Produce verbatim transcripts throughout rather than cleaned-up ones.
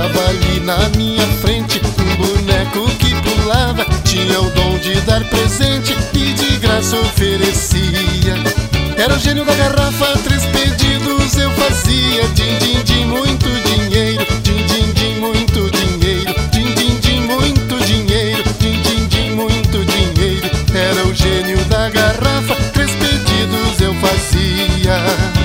Tava ali na minha frente um boneco que pulava, tinha o dom de dar presente e de graça oferecia. Era o gênio da garrafa, três pedidos eu fazia. Din, din, din, muito dinheiro. Din, din, din, muito dinheiro. Din, din, din, muito dinheiro. Din, din, din, muito dinheiro. Era o gênio da garrafa, três pedidos eu fazia.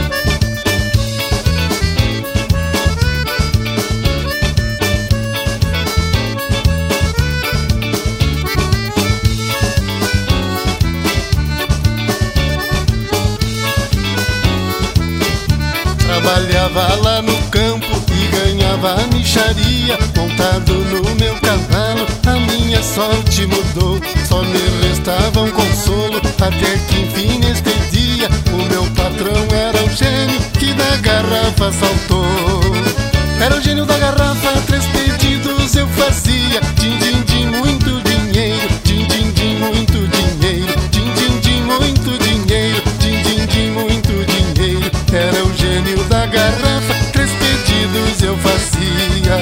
Trabalhava lá no campo e ganhava a mixaria. Montado no meu cavalo, a minha sorte mudou. Só me restava um consolo, até que enfim neste dia o meu patrão era o gênio que da garrafa saltou. Era o gênio da garrafa, três pedidos eu fazia. Din, din, din, muito dinheiro. Din, din, din, muito dinheiro. Din, din, din, muito dinheiro. Din, din, din, muito dinheiro. Era o gênio da garrafa, três pedidos eu fazia.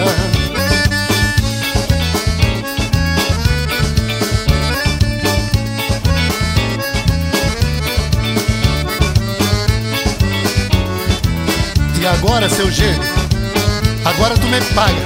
E agora, seu gênio, agora tu me paga.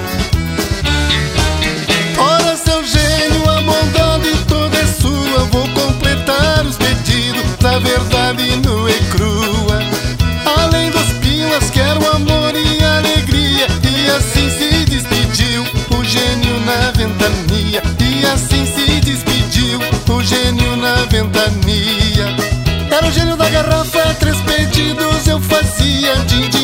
Ora, seu gênio, a bondade toda é sua. Vou completar os pedidos, da verdade nua e crua. Além dos pilas, quero amor e alegria. E assim se despediu o gênio na ventania. E assim se despediu o gênio na ventania. Era o gênio da garrafa, três pedidos eu fazia. Din, din,